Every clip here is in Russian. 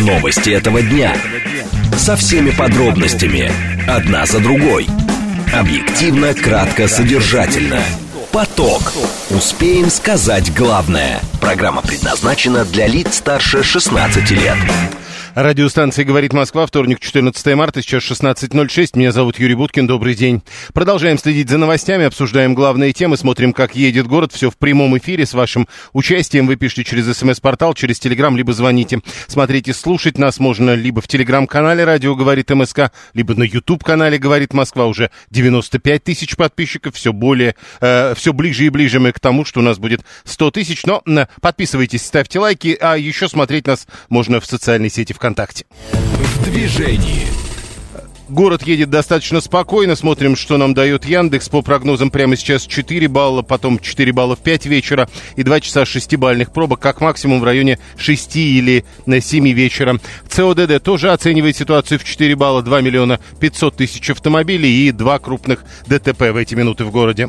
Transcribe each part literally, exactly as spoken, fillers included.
Новости этого дня. Со всеми подробностями. Одна за другой. Объективно, кратко, содержательно. Поток. Успеем сказать главное. Программа предназначена для лиц старше шестнадцати лет. Радиостанция «Говорит Москва», вторник, четырнадцатое марта, сейчас шестнадцать ноль шесть. Меня зовут Юрий Буткин, добрый день. Продолжаем следить за новостями, обсуждаем главные темы, смотрим, как едет город. Все в прямом эфире с вашим участием. Вы пишите через смс-портал, через телеграм, либо звоните. Смотрите, слушать нас можно либо в телеграм-канале «Радио говорит МСК», либо на ютуб-канале «Говорит Москва». Уже девяносто пять тысяч подписчиков, все более, э, все ближе и ближе мы к тому, что у нас будет сто тысяч. Но э, подписывайтесь, ставьте лайки, а еще смотреть нас можно в социальной сети ВКонтакте. В движении. Город едет достаточно спокойно. Смотрим, что нам дает Яндекс. По прогнозам прямо сейчас четыре балла, потом четыре балла в пять вечера и два часа шестибалльных пробок, как максимум в районе шести или семи вечера. ЦОДД тоже оценивает ситуацию в четыре балла, два миллиона пятьсот тысяч автомобилей и два крупных ДТП в эти минуты в городе.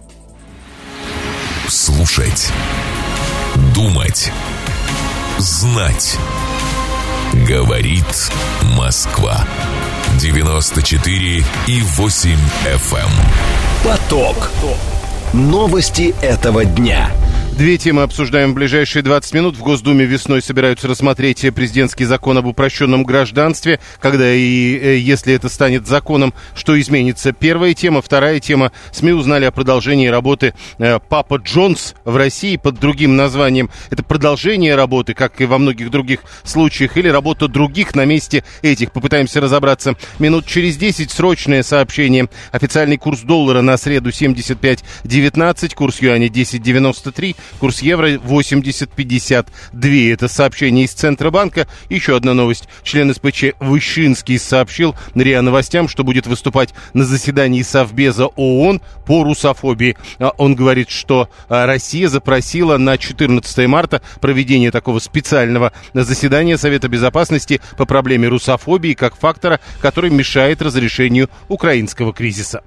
Слушать, думать, знать. Говорит Москва. девяносто четыре и восемь эф эм. Поток. Новости этого дня. Две темы обсуждаем в ближайшие двадцать минут. В Госдуме весной собираются рассмотреть президентский закон об упрощенном гражданстве. Когда и если это станет законом, что изменится? Первая тема. Вторая тема. СМИ узнали о продолжении работы Папа Джонс в России под другим названием. Это продолжение работы, как и во многих других случаях, или работа других на месте этих. Попытаемся разобраться минут через десять. Срочное сообщение. Официальный курс доллара на среду семьдесят пять девятнадцать, курс юаня десять девяносто три. Курс евро восемьдесят пятьдесят два. Это сообщение из Центробанка. Еще одна новость. Член СПЧ Вышинский сообщил РИА Новостям, что будет выступать на заседании Совбеза ООН по русофобии. Он говорит, что Россия запросила на четырнадцатое марта проведение такого специального заседания Совета Безопасности по проблеме русофобии как фактора, который мешает разрешению украинского кризиса.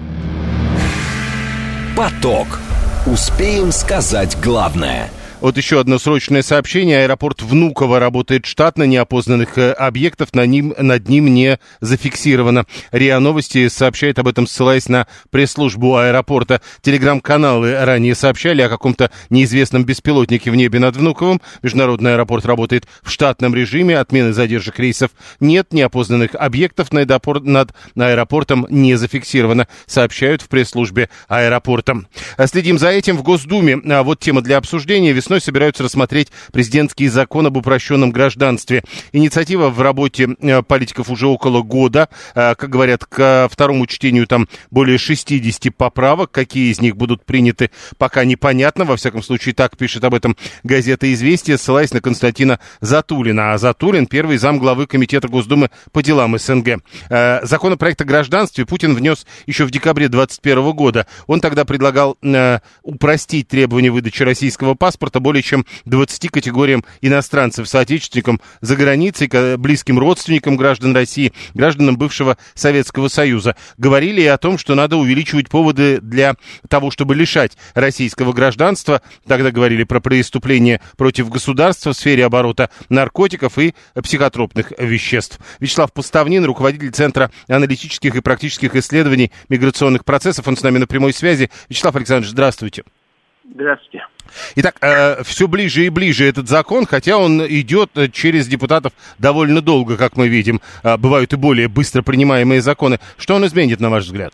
Поток. Успеем сказать главное. Вот еще одно срочное сообщение. Аэропорт Внуково работает штатно, неопознанных объектов на ним, над ним не зафиксировано. РИА Новости сообщает об этом, ссылаясь на пресс-службу аэропорта. Телеграм-каналы ранее сообщали о каком-то неизвестном беспилотнике в небе над Внуковым. Международный аэропорт работает в штатном режиме, отмены задержек рейсов нет, неопознанных объектов над аэропортом не зафиксировано, сообщают в пресс-службе аэропорта. Следим за этим в Госдуме. А вот тема для обсуждения. Весной собираются рассмотреть президентский закон об упрощенном гражданстве. Инициатива в работе политиков уже около года. Как говорят, к второму чтению там более шестьдесят поправок. Какие из них будут приняты, пока непонятно. Во всяком случае, так пишет об этом газета «Известия», ссылаясь на Константина Затулина. А Затулин — первый замглавы Комитета Госдумы по делам СНГ. Законопроект о гражданстве Путин внес еще в декабре двадцать первого года. Он тогда предлагал упростить требования выдачи российского паспорта более чем двадцати категориям иностранцев, соотечественникам за границей, близким родственникам граждан России, гражданам бывшего Советского Союза. Говорили и о том, что надо увеличивать поводы для того, чтобы лишать российского гражданства. Тогда говорили про преступления против государства в сфере оборота наркотиков и психотропных веществ. Вячеслав Поставнин, руководитель Центра аналитических и практических исследований миграционных процессов. Он с нами на прямой связи. Вячеслав Александрович, здравствуйте. Здравствуйте. Итак, э, все ближе и ближе этот закон, хотя он идет через депутатов довольно долго, как мы видим. Э, бывают и более быстро принимаемые законы. Что он изменит, на ваш взгляд?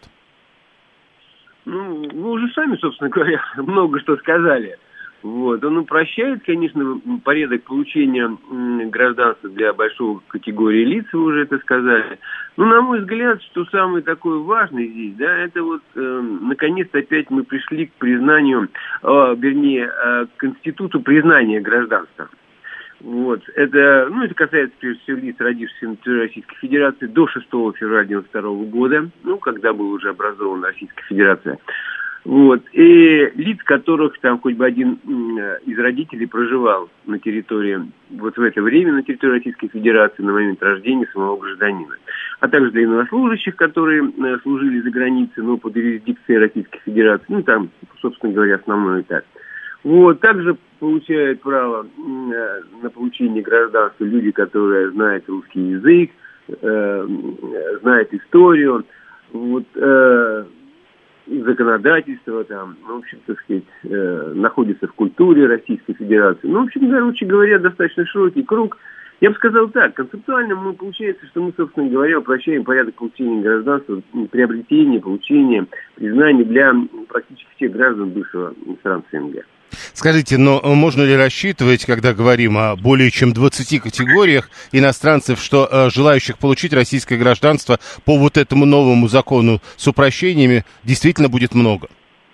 Ну, вы уже сами, собственно говоря, много что сказали. Вот. Он упрощает, конечно, порядок получения гражданства для большой категории лиц, вы уже это сказали. Ну, на мой взгляд, что самое такое важное здесь, да, это вот, э, наконец-то опять мы пришли к признанию, э, вернее, э, к институту признания гражданства. Вот. Это, ну, это касается, прежде всего, лиц, родившихся на территории Российской Федерации до шестого февраля девяносто второго года, ну, когда была уже образована Российская Федерация. Вот. И лиц, которых там хоть бы один из родителей проживал на территории, вот в это время на территории Российской Федерации на момент рождения самого гражданина. А также для военнослужащих, которые служили за границей, но под юрисдикцией Российской Федерации. Ну, там, собственно говоря, основное так. Вот, также получают право на получение гражданства люди, которые знают русский язык, э, знают историю, вот, э, законодательство, там, ну, в общем, так сказать, э, находятся в культуре Российской Федерации. Ну, в общем, короче говоря, достаточно широкий круг. Я бы сказал так, концептуально мы, получается, что мы, собственно говоря, упрощаем порядок получения гражданства, приобретения, получения, признания для практически всех граждан бывшего стран СНГ. Скажите, но можно ли рассчитывать, когда говорим о более чем двадцати категориях иностранцев, что э, желающих получить российское гражданство по вот этому новому закону с упрощениями действительно будет много?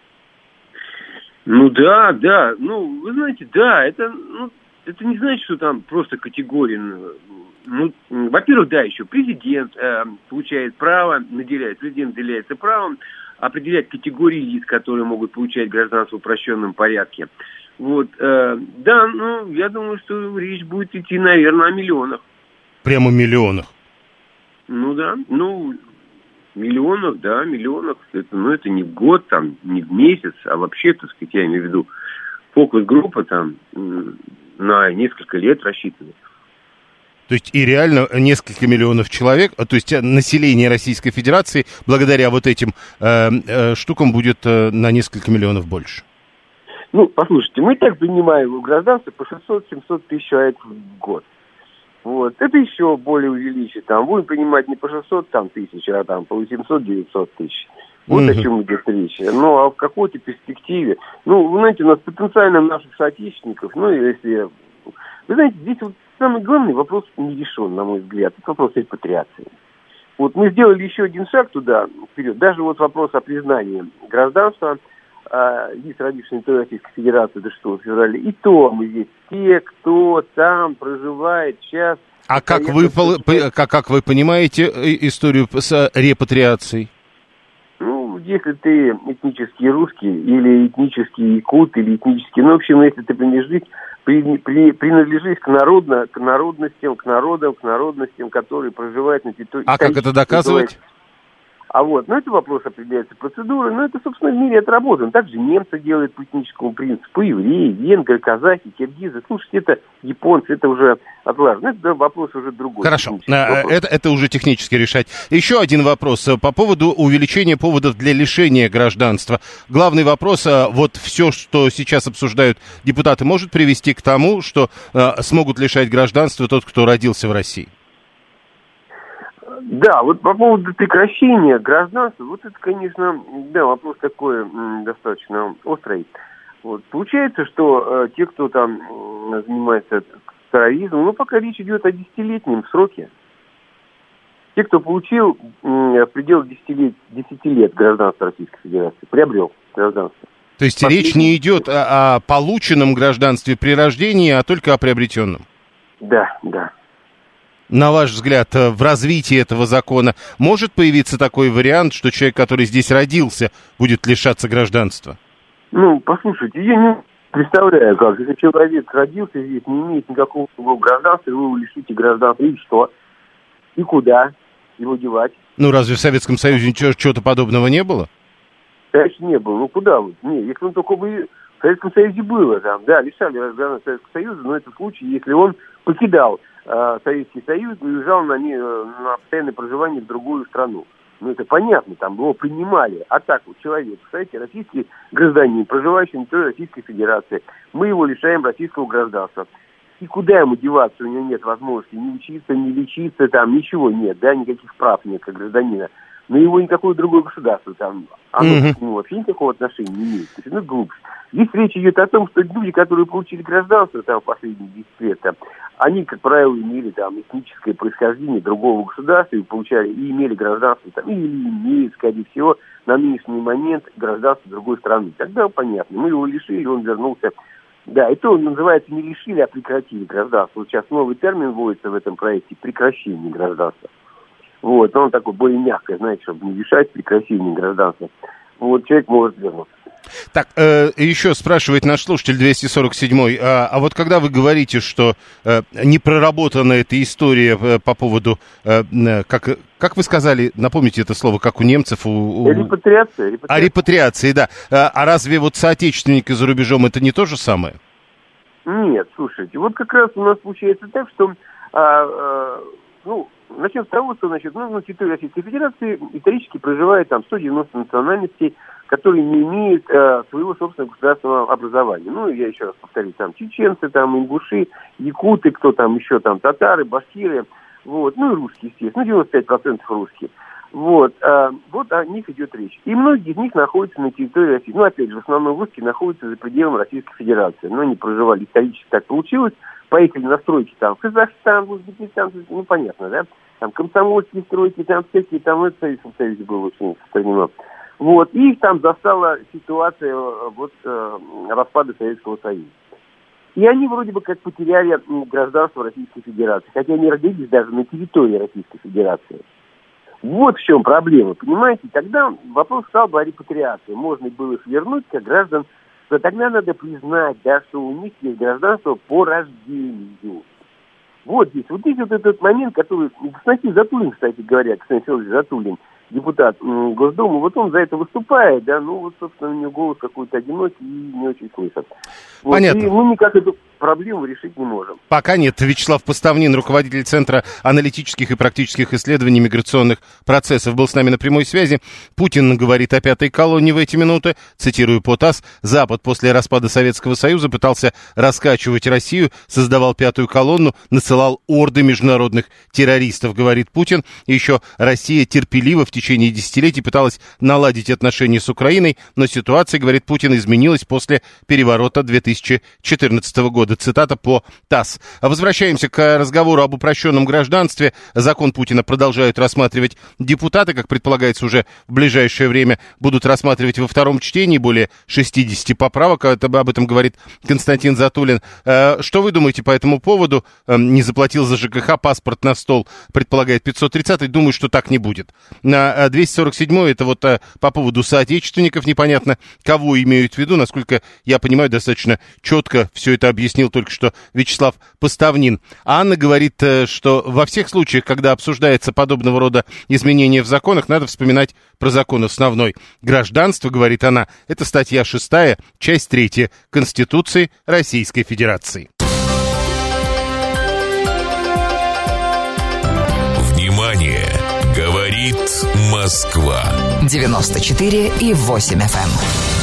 Ну да, да, ну вы знаете, да, это, ну, это не значит, что там просто категории. Ну, во-первых, да, еще президент э, получает право, наделяет, президент наделяется правом определять категории лиц, которые могут получать гражданство в упрощенном порядке. Вот, э, да, ну, я думаю, что речь будет идти, наверное, о миллионах. Прямо миллионах? Ну да, ну, миллионах, да, миллионах. Это, ну, это не в год, там, не в месяц, а вообще, так сказать, я имею в виду, фокус-группа там на несколько лет рассчитана. То есть и реально несколько миллионов человек, то есть население Российской Федерации благодаря вот этим э, э, штукам будет э, на несколько миллионов больше. Ну, послушайте, мы так принимаем гражданство по шестьсот-семьсот тысяч человек в год. Вот. Это еще более увеличит. Там будем принимать не по шестьсот там, тысяч, а там по восемьсот-девятьсот тысяч. Вот mm-hmm. о чем идет речь. Ну, а в какой-то перспективе, ну, вы знаете, у нас потенциально наших соотечественников, ну, если... Вы знаете, здесь вот самый главный вопрос не решен, на мой взгляд. Это вопрос репатриации. Вот мы сделали еще один шаг туда, вперед. Даже вот вопрос о признании гражданства э, лиц, родившихся на Российской Федерации до шестого февраля. И то мы здесь те, кто там проживает сейчас. А как вы, как, как вы понимаете историю с репатриацией? Ну, если ты этнический русский, или этнический якут, или этнический... Ну, в общем, если ты принадлежишь, при, при, принадлежишь к, народно, к народностям, к народам, к народностям, которые проживают на территории... А как это доказывать? А вот, ну, это вопрос определяется процедурой, но это, собственно, в мире отработано. Также немцы делают по этническому принципу, евреи, венгры, казахи, киргизы. Слушайте, это японцы, это уже отлажено. Это вопрос уже другой. Хорошо, это, это уже технически решать. Еще один вопрос по поводу увеличения поводов для лишения гражданства. Главный вопрос, вот все, что сейчас обсуждают депутаты, может привести к тому, что смогут лишать гражданства тот, кто родился в России? Да, вот по поводу прекращения гражданства, вот это, конечно, да, вопрос такой м, достаточно острый. Вот. Получается, что э, те, кто там э, занимается терроризмом, ну, пока речь идет о десятилетнем сроке. Те, кто получил э, в пределах десяти лет, десяти лет гражданства Российской Федерации, приобрел гражданство. То есть Последний... речь не идет о, о полученном гражданстве при рождении, а только о приобретенном? Да, да. На ваш взгляд, в развитии этого закона может появиться такой вариант, что человек, который здесь родился, будет лишаться гражданства? Ну, послушайте, я не представляю, как. Если человек родился здесь, не имеет никакого гражданства, вы его лишите гражданства, и что? И куда его девать? Ну, разве в Советском Союзе ничего, чего-то подобного не было? Конечно, не было. Ну, куда вы? Не, если он только бы... В Советском Союзе было там, да, лишали гражданства Советского Союза, но это в случае, если он покидал Советский Союз и уезжал на, не, на постоянное проживание в другую страну. Ну, это понятно, там его принимали. А так вот человек, кстати, российский гражданин, проживающий на территории Российской Федерации, мы его лишаем российского гражданства. И куда ему деваться? У него нет возможности ни учиться, ни лечиться, там ничего нет, да, никаких прав нет как гражданина. Но его никакое другое государство там, оно mm-hmm. к нему вообще никакого отношения не имеет. То есть, ну, глупость. Здесь речь идет о том, что люди, которые получили гражданство там в последние десять лет, там, они, как правило, имели там этническое происхождение другого государства и получали, и имели гражданство там, или имеют, скорее всего, на нынешний момент гражданство другой страны. Тогда понятно. Мы его лишили, он вернулся. Да, это называется не лишили, а прекратили гражданство. Вот сейчас новый термин вводится в этом проекте — прекращение гражданства. Вот, он такой более мягкий, знаете, чтобы не лишать прекращение гражданства. Вот, человек может вернуться. Так, э, еще спрашивает наш слушатель двести сорок семь, а, а вот когда вы говорите, что э, не проработана эта история э, по поводу, э, как, как вы сказали, напомните это слово, как у немцев... У, у... Репатриация, репатриация. А репатриации, да. А, а разве вот соотечественники за рубежом это не то же самое? Нет, слушайте, вот как раз у нас получается так, что... А, а, ну, начнем с того, что, значит, ну, на территории Российской Федерации исторически проживает там сто девяносто национальностей, которые не имеют э, своего собственного государственного образования. Ну, я еще раз повторю, там чеченцы, там ингуши, якуты, кто там еще, там татары, башкиры, вот, ну и русские, естественно, ну, девяносто пять процентов русские. Вот, э, вот о них идет речь. И многие из них находятся на территории России. Ну, опять же, в основном русские находятся за пределами Российской Федерации. Но они проживали исторически, так получилось. Поехали на стройки там в Казахстан, в Узбекистан, ну, понятно, да? Там комсомольские стройки, там всякие, там это в Советском Союзе было очень распространено. Вот, и их там застала ситуация вот э, распада Советского Союза. И они вроде бы как потеряли гражданство Российской Федерации, хотя они родились даже на территории Российской Федерации. Вот в чем проблема, понимаете? Тогда вопрос стал бы о репатриации. Можно было их вернуть как граждан, но тогда надо признать, да, что у них есть гражданство по рождению. Вот здесь, вот здесь вот этот момент, который... Константин Затулин, кстати говоря, Константин Федорович Затулин, депутат Госдумы, вот он за это выступает, да, ну вот, собственно, у него голос какой-то одинокий и не очень слышат. Вот, понятно. И мы никак эту проблему решить не можем. Пока нет. Вячеслав Поставнин, руководитель Центра аналитических и практических исследований миграционных процессов, был с нами на прямой связи. Путин говорит о пятой колонне в эти минуты. Цитирую по ТАСС. Запад после распада Советского Союза пытался раскачивать Россию, создавал пятую колонну, насылал орды международных террористов, говорит Путин. И еще Россия терпеливо в течение десятилетий пыталась наладить отношения с Украиной, но ситуация, говорит Путин, изменилась после переворота две тысячи четырнадцатого года. Цитата по ТАСС. Возвращаемся к разговору об упрощенном гражданстве. Закон Путина продолжают рассматривать депутаты, как предполагается, уже в ближайшее время будут рассматривать во втором чтении более шестьдесят поправок. Об этом говорит Константин Затулин. Что вы думаете по этому поводу? Не заплатил за ЖКХ, паспорт на стол, предполагает пятьсот тридцатый. Думаю, что так не будет. На двести сорок седьмой это вот по поводу соотечественников. Непонятно, кого имеют в виду. Насколько я понимаю, достаточно четко все это объяснил только что Вячеслав Поставнин. А Анна говорит, что во всех случаях, когда обсуждается подобного рода изменения в законах, надо вспоминать про закон основной. Гражданство, говорит она, это статья шестая, часть третья Конституции Российской Федерации. Внимание! Говорит Москва. девяносто четыре и восемь эф эм.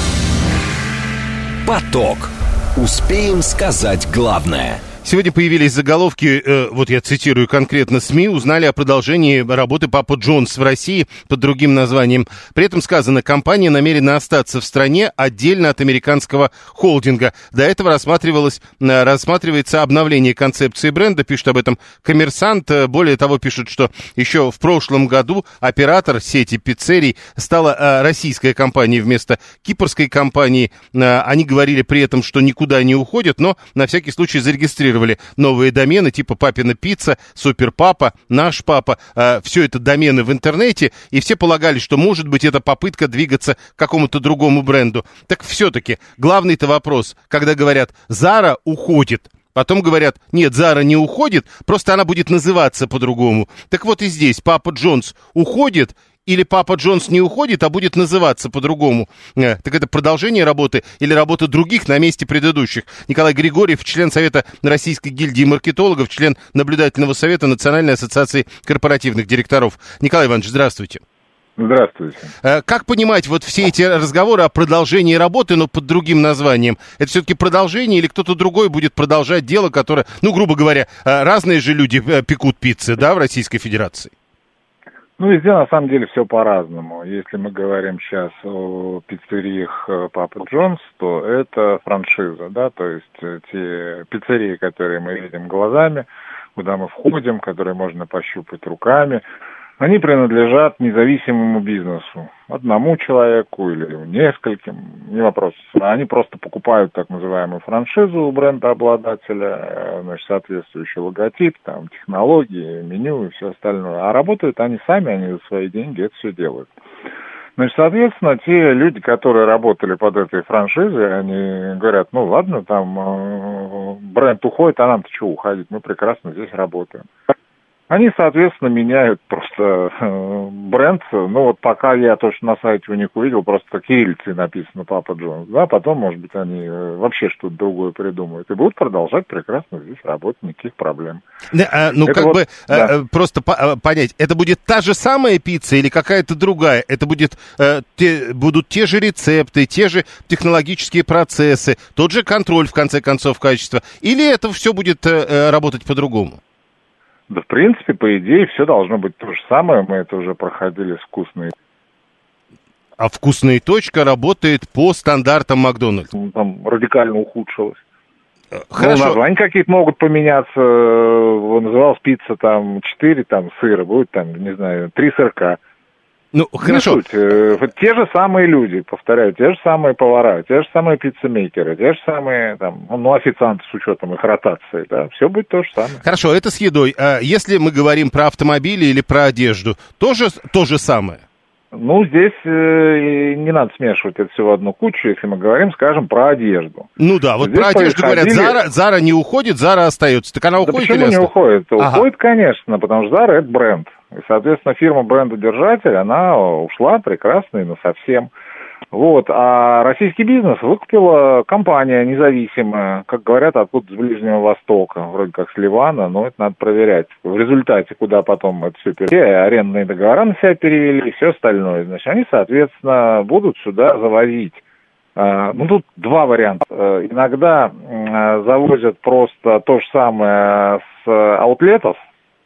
Поток. Успеем сказать главное. Сегодня появились заголовки, э, вот я цитирую конкретно СМИ, узнали о продолжении работы Папа Джонс в России под другим названием. При этом сказано, компания намерена остаться в стране отдельно от американского холдинга. До этого рассматривалось, э, рассматривается обновление концепции бренда, пишет об этом «Коммерсант». Более того, пишут, что еще в прошлом году оператор сети пиццерий стала э, российская компания вместо кипрской компании. Э, они говорили при этом, что никуда не уходят, но на всякий случай зарегистрировали новые домены типа «Папина пицца», «Суперпапа», «Наш папа». Э, все это домены в интернете, и все полагали, что, может быть, это попытка двигаться к какому-то другому бренду. Так все-таки главный-то вопрос, когда говорят «Зара уходит», потом говорят, нет, Зара не уходит, просто она будет называться по-другому. Так вот и здесь Папа Джонс уходит, или Папа Джонс не уходит, а будет называться по-другому. Э, так это продолжение работы или работа других на месте предыдущих. Николай Григорьев, член Совета Российской гильдии маркетологов, член Наблюдательного совета Национальной ассоциации корпоративных директоров. Николай Иванович, здравствуйте. Здравствуйте. Э, как понимать вот все эти разговоры о продолжении работы, но под другим названием? Это все-таки продолжение или кто-то другой будет продолжать дело, которое, ну, грубо говоря, э, разные же люди э, пекут пиццы, да, в Российской Федерации? Ну, везде на самом деле все по-разному. Если мы говорим сейчас о пиццериях Папа Джонс, то это франшиза, да, то есть те пиццерии, которые мы видим глазами, куда мы входим, которые можно пощупать руками, они принадлежат независимому бизнесу. Одному человеку или нескольким, не вопрос. Они просто покупают так называемую франшизу у брендообладателя, значит, соответствующий логотип, там, технологии, меню и все остальное. А работают они сами, они за свои деньги это все делают. Значит, соответственно, те люди, которые работали под этой франшизой, они говорят, ну ладно, там э, бренд уходит, а нам-то чего уходить, мы прекрасно здесь работаем. Они, соответственно, меняют просто э, бренд. Ну, вот пока я точно на сайте у них увидел, просто кириллицей написано «Папа Джонс». Да, потом, может быть, они э, вообще что-то другое придумают. И будут продолжать прекрасно здесь работать, никаких проблем. Да, а, ну, это как вот, бы, да. э, просто по- понять, это будет та же самая пицца или какая-то другая? Это будет, э, те, будут те же рецепты, те же технологические процессы, тот же контроль, в конце концов, качества? Или это все будет э, работать по-другому? Да, в принципе, по идее, все должно быть то же самое. Мы это уже проходили с «Вкусной». А «Вкусная точка» работает по стандартам Макдональдса? Там радикально ухудшилось. Хорошо. Ну, названия какие-то могут поменяться. Называлась пицца там четыре там, сыра, будет там, не знаю, три сырка. Ну, хорошо. Суть. Те же самые люди, повторяю, те же самые повара, те же самые пиццемейкеры, те же самые, там, ну, официанты с учетом их ротации, да, все будет то же самое. Хорошо, это с едой. А если мы говорим про автомобили или про одежду, тоже то же самое? Ну, здесь э, не надо смешивать это все в одну кучу, если мы говорим, скажем, про одежду. Ну да, вот здесь про одежду происходили... говорят, Zara, Zara не уходит, Zara остается. Так она уходит да почему или не оста... уходит? Ага. Уходит, конечно, потому что Zara — это бренд. И, соответственно, фирма брендодержатель, она ушла прекрасно и насовсем. Вот. А российский бизнес выкупила компания независимая, как говорят, откуда с Ближнего Востока, вроде как с Ливана, но это надо проверять. В результате, куда потом это все перевели, арендные договора на себя перевели и все остальное. Значит, они, соответственно, будут сюда завозить. Ну, тут два варианта. Иногда завозят просто то же самое с аутлетов.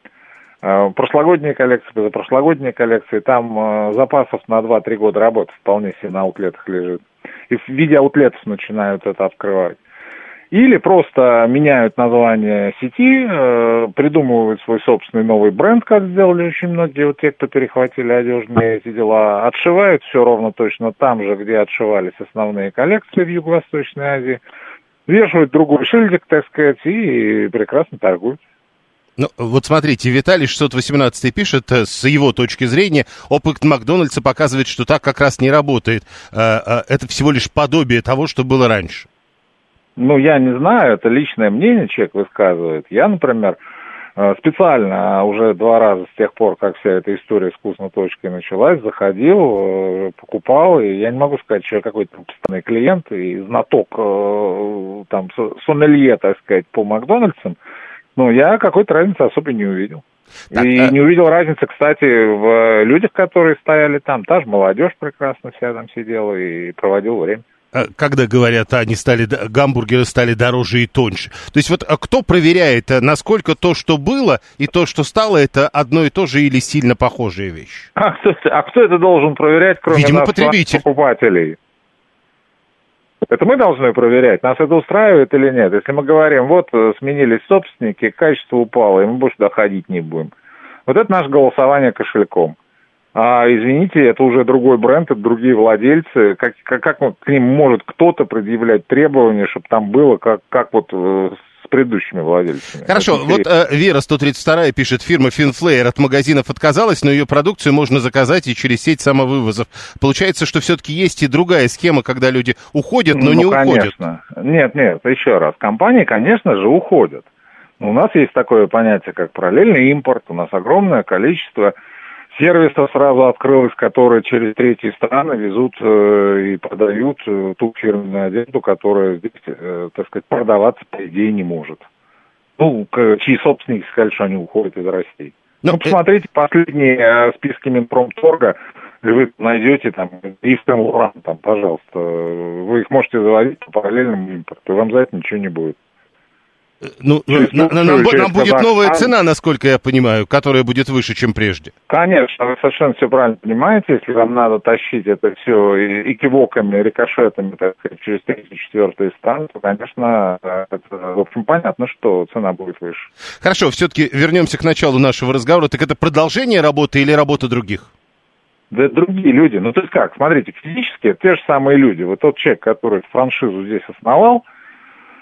Прошлогодние коллекции, позапрошлогодние коллекции, там э, запасов на два-три года работы вполне себе на аутлетах лежит. И в виде аутлетов начинают это открывать. Или просто меняют название сети, э, придумывают свой собственный новый бренд, как сделали очень многие вот те, кто перехватили одежные эти дела, отшивают все ровно точно там же, где отшивались основные коллекции в Юго-Восточной Азии, вешают другой шильдик, так сказать, и прекрасно торгуют. Ну, вот смотрите, Виталий шестьсот восемнадцать пишет, с его точки зрения, опыт Макдональдса показывает, что так как раз не работает. Это всего лишь подобие того, что было раньше. Ну, я не знаю, это личное мнение человек высказывает. Я, например, специально уже два раза с тех пор, как вся эта история с «Вкусной точкой» началась, заходил, покупал, и я не могу сказать, что я какой-то постоянный клиент и знаток, там, сомелье, так сказать, по Макдональдсам. Ну, я какой-то разницы особо не увидел. Так, и а... не увидел разницы, кстати, в людях, которые стояли там. Та же молодежь прекрасно вся там сидела и проводила время. Когда говорят, они стали, гамбургеры стали дороже и тоньше. То есть вот кто проверяет, насколько то, что было, и то, что стало, это одно и то же или сильно похожие вещи? А кто, а кто это должен проверять, кроме Видимо, нас, потребитель. Покупателей? Это мы должны проверять, нас это устраивает или нет. Если мы говорим, вот сменились собственники, качество упало, и мы больше туда ходить не будем. Вот это наше голосование кошельком. А, извините, это уже другой бренд, это другие владельцы. Как, как, как к ним может кто-то предъявлять требования, чтобы там было, как, как вот э, с предыдущими владельцами? Хорошо, вот э, Вера сто тридцать два пишет, фирма Финфлеер от магазинов отказалась, но ее продукцию можно заказать и через сеть самовывозов. Получается, что все-таки есть и другая схема, когда люди уходят, но ну, не конечно. уходят. Нет, нет, еще раз. Компании, конечно же, уходят. У нас есть такое понятие, как параллельный импорт. У нас огромное количество сервисов сразу открылось, которые через третьи страны везут э, и продают э, ту фирменную одежду, которая здесь, э, так сказать, продаваться, по идее, не может. Ну, к, чьи собственники сказали, что они уходят из России. Но, ну, посмотрите э... последние э, списки Минпромторга, вы найдете там Ив Сен Лоран, там, пожалуйста, вы их можете заводить по параллельному импорту, и вам за это ничего не будет. Ну, через, на, на, нам, нам будет новая цена, насколько я понимаю, которая будет выше, чем прежде. Конечно, вы совершенно все правильно понимаете. Если вам надо тащить это все и, и кивоками, рикошетами, так сказать, через третий, четвертый стан, то, конечно, это, в общем, понятно, что цена будет выше. Хорошо, все-таки вернемся к началу нашего разговора. Так это продолжение работы или работа других? Да другие люди. Ну, то есть как, смотрите, физически те же самые люди. Вот тот человек, который франшизу здесь основал,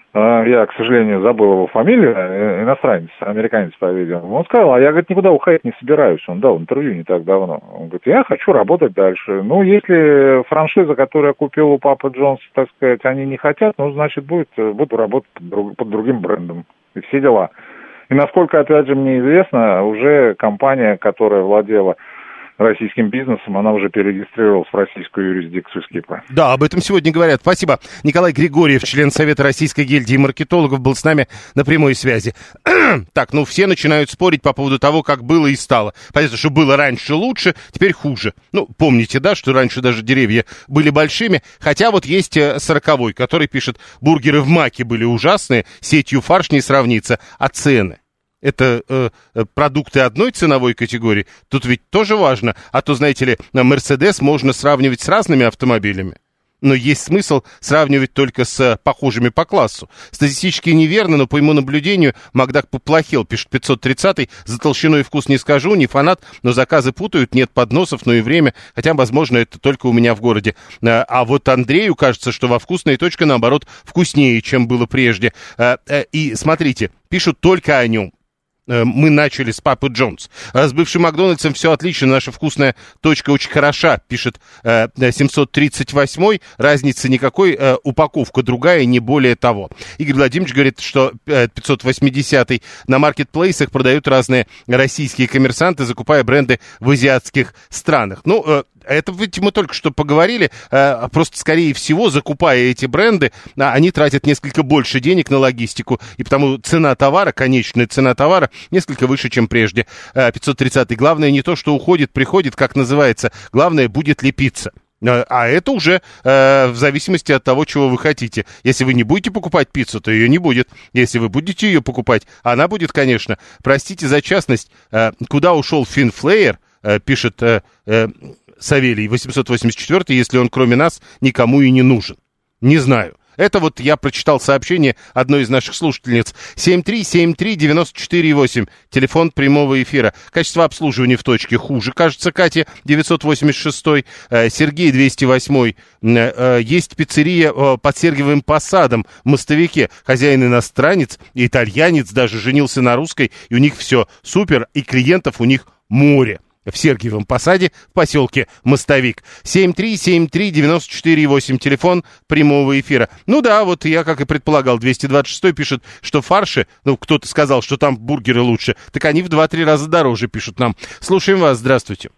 Я, к сожалению, забыл его фамилию, иностранец, американец, по-видимому. Он сказал, а я, говорит, никуда уходить не собираюсь. Он дал интервью не так давно. Он говорит, я хочу работать дальше. Ну, если франшиза, которую я купил у Папы Джонс, так сказать, они не хотят, ну, значит, будет, буду работать под, друг, под другим брендом. И все дела. И насколько, опять же, мне известно, уже компания, которая владела российским бизнесом, она уже перерегистрировалась в российскую юрисдикцию с Кипра. Да, об этом сегодня говорят. Спасибо. Николай Григорьев, член Совета Российской гильдии маркетологов, был с нами на прямой связи. Так, ну все начинают спорить по поводу того, как было и стало. Понятно, что было раньше лучше, теперь хуже. Ну, помните, да, что раньше даже деревья были большими. Хотя вот есть сороковой, который пишет, бургеры в Маке были ужасные, сетью фарш не сравнится, а цены. Это э, продукты одной ценовой категории, тут ведь тоже важно. А то, знаете ли, Мерседес можно сравнивать с разными автомобилями. Но есть смысл сравнивать только с похожими по классу. Статистически неверно, но по моему наблюдению Макдак поплохел, пишет пятьсот тридцатый. За толщину и вкус не скажу, не фанат, но заказы путают, нет подносов, но и время. Хотя, возможно, это только у меня в городе. А вот Андрею кажется, что во «Вкусная точка», наоборот, вкуснее, чем было прежде. И смотрите, пишут только о нем. Мы начали с Папы Джонс. С бывшим Макдональдсом все отлично, наша вкусная точка очень хороша, пишет э, семьсот тридцать восьмой. Разницы никакой, э, упаковка другая, не более того. Игорь Владимирович говорит, что э, пятьсот восьмидесятый на маркетплейсах продают разные российские коммерсанты, закупая бренды в азиатских странах. Ну, э, это ведь мы только что поговорили, э, просто, скорее всего, закупая эти бренды, э, они тратят несколько больше денег на логистику, и потому цена товара, конечная цена товара, несколько выше, чем прежде. пятьсот тридцатый. Главное не то, что уходит, приходит, как называется. Главное, будет ли пицца. А это уже э, в зависимости от того, чего вы хотите. Если вы не будете покупать пиццу, то ее не будет. Если вы будете ее покупать, она будет, конечно. Простите за частность. Э, куда ушел Финн Флеер, э, пишет э, э, Савелий, восемьсот восемьдесят четвёртый, если он кроме нас никому и не нужен. Не знаю. Это вот я прочитал сообщение одной из наших слушательниц. семь три семь три девять четыре восемь. Телефон прямого эфира. Качество обслуживания в точке хуже, кажется, Катя, девятьсот восемьдесят шестой. Сергей, двести восьмой. Есть пиццерия под Сергиевым Посадом в Мостовике. Хозяин иностранец, итальянец, даже женился на русской. И у них все супер, и клиентов у них море. В Сергиевом Посаде, в поселке Мостовик. семь три семь три девять четыре восемь, телефон прямого эфира. Ну да, вот я, как и предполагал, двести двадцать шестой пишет, что фарши, ну кто-то сказал, что там бургеры лучше, так они в два-три раза дороже, пишут нам. Слушаем вас, здравствуйте.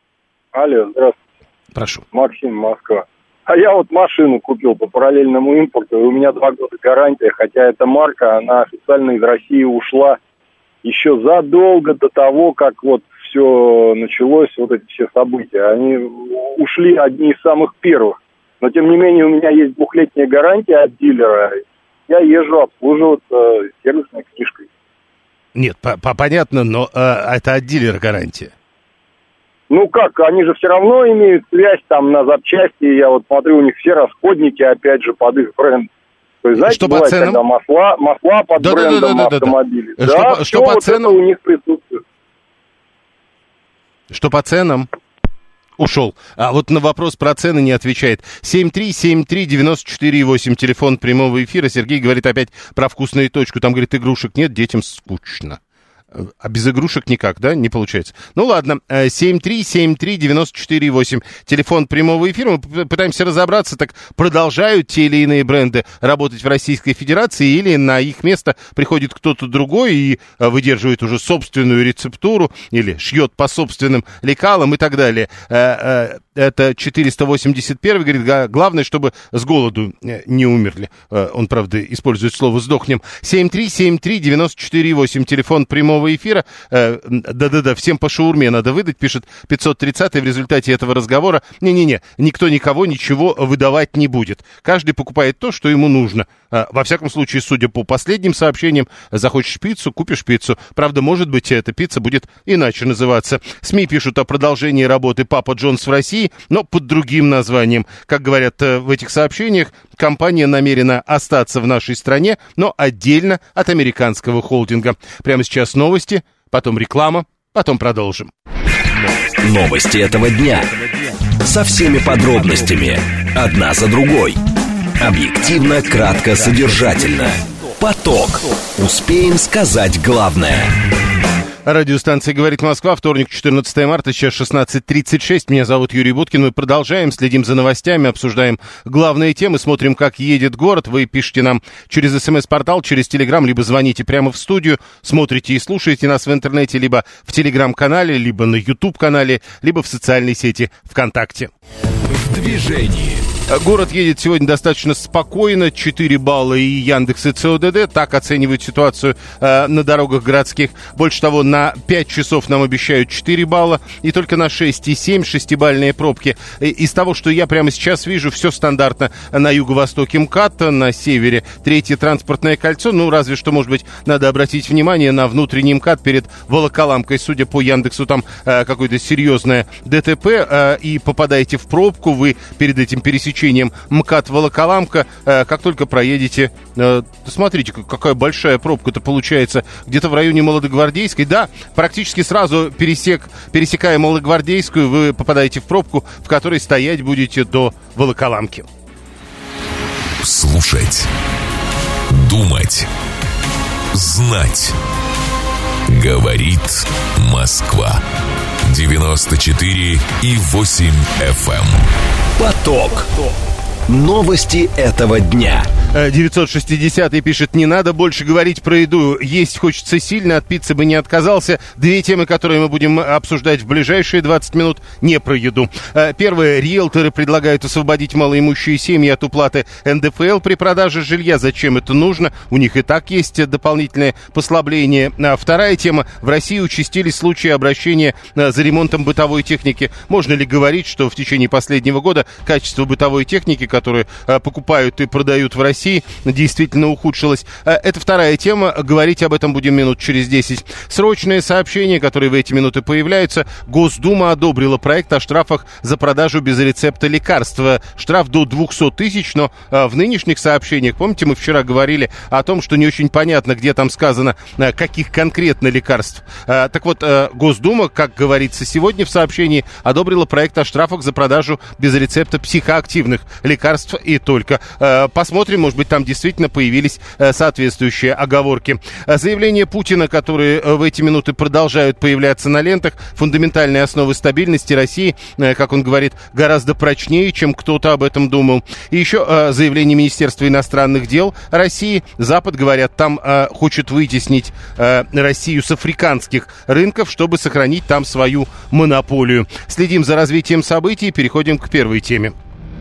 Алло, здравствуйте. Прошу. Максим, Москва. А я вот машину купил по параллельному импорту, и у меня два года гарантия, хотя эта марка, она официально из России ушла еще задолго до того, как вот все началось, вот эти все события. Они ушли одни из самых первых. Но, тем не менее, у меня есть двухлетняя гарантия от дилера. Я езжу обслуживаться сервисной книжкой. Нет, понятно, но э, это от дилера гарантия. Ну как, они же все равно имеют связь там на запчасти. Я вот смотрю, у них все расходники, опять же, под их бренд. То есть, знаете, что бывает, по ценам? когда масла, масла под да, брендом да, да, да, автомобилей. Да, да, что, все что по вот ценам? это у них присутствует. Что по ценам? Ушел. А вот на вопрос про цены не отвечает. семь три семь три девять четыре восемь, телефон прямого эфира. Сергей говорит опять про вкусную точку. Там, говорит, игрушек нет, детям скучно. А без игрушек никак, да? Не получается. Ну ладно, семь три семь три девять четыре восемь, телефон прямого эфира. Мы пытаемся разобраться, так продолжают те или иные бренды работать в Российской Федерации, или на их место приходит кто-то другой и выдерживает уже собственную рецептуру, или шьет по собственным лекалам и так далее. Это четыреста восемьдесят первый, говорит, главное, чтобы с голоду не умерли. Он, правда, использует слово «сдохнем». семь три семь три девять четыре восемь, телефон прямого эфира. Да-да-да, всем по шаурме надо выдать, пишет пятьсот тридцатый в результате этого разговора. Не-не-не, никто никого ничего выдавать не будет. Каждый покупает то, что ему нужно. Во всяком случае, судя по последним сообщениям, захочешь пиццу, купишь пиццу. Правда, может быть, эта пицца будет иначе называться. СМИ пишут о продолжении работы Папа Джонс в России, но под другим названием. Как говорят в этих сообщениях, компания намерена остаться в нашей стране, но отдельно от американского холдинга. Прямо сейчас новости, потом реклама, потом продолжим. Новости этого дня. Со всеми подробностями. Одна за другой. Объективно, кратко, содержательно. Поток. Успеем сказать главное. Радиостанция «Говорит Москва», вторник, четырнадцатое марта, сейчас шестнадцать тридцать шесть. Меня зовут Юрий Буткин. Мы продолжаем, следим за новостями, обсуждаем главные темы, смотрим, как едет город. Вы пишите нам через СМС-портал, через Телеграм, либо звоните прямо в студию, смотрите и слушаете нас в интернете, либо в Телеграм-канале, либо на Ютуб-канале, либо в социальной сети ВКонтакте. В движении. Город едет сегодня достаточно спокойно, четыре балла и Яндекс, и ЦОДД, так оценивают ситуацию э, на дорогах городских. Больше того, на пять часов нам обещают четыре балла, и только на шесть и семь шестибалльные пробки. Из того, что я прямо сейчас вижу, все стандартно. На юго-востоке МКАД, на севере третье транспортное кольцо, ну, разве что, может быть, надо обратить внимание на внутренний МКАД перед Волоколамкой. Судя по Яндексу, там э, какое-то серьезное ДТП, э, и попадаете в пробку вы перед этим пересечением МКАД-Волоколамка, э, как только проедете, э, смотрите, какая большая пробка-то получается, где-то в районе Молодогвардейской, да, практически сразу пересек, пересекая Молодогвардейскую, вы попадаете в пробку, в которой стоять будете до Волоколамки. Слушать, думать, знать. Говорит Москва. девяносто четыре и восемь эф эм. Поток. Новости этого дня. девятьсот шестидесятый пишет: не надо больше говорить про еду. Есть хочется сильно, от пиццы бы не отказался. Две темы, которые мы будем обсуждать в ближайшие двадцать минут, не про еду. Первое. Риэлторы предлагают освободить малоимущие семьи от уплаты эн дэ эф эл при продаже жилья. Зачем это нужно? У них и так есть дополнительное послабление. Вторая тема. В России участились случаи обращения за ремонтом бытовой техники. Можно ли говорить, что в течение последнего года качество бытовой техники, которые покупают и продают в России, действительно ухудшилась? Это вторая тема. Говорить об этом будем минут через десять. Срочные сообщения, которые в эти минуты появляются. Госдума одобрила проект о штрафах за продажу без рецепта лекарств. Штраф до двухсот тысяч, но в нынешних сообщениях, помните, мы вчера говорили о том, что не очень понятно, где там сказано, каких конкретно лекарств. Так вот, Госдума, как говорится сегодня в сообщении, одобрила проект о штрафах за продажу без рецепта психоактивных лекарств и только. Посмотрим, может быть, там действительно появились соответствующие оговорки. Заявления Путина, которые в эти минуты продолжают появляться на лентах, фундаментальные основы стабильности России, как он говорит, гораздо прочнее, чем кто-то об этом думал. И еще заявление Министерства иностранных дел России. Запад, говорят, там хочет вытеснить Россию с африканских рынков, чтобы сохранить там свою монополию. Следим за развитием событий, переходим к первой теме.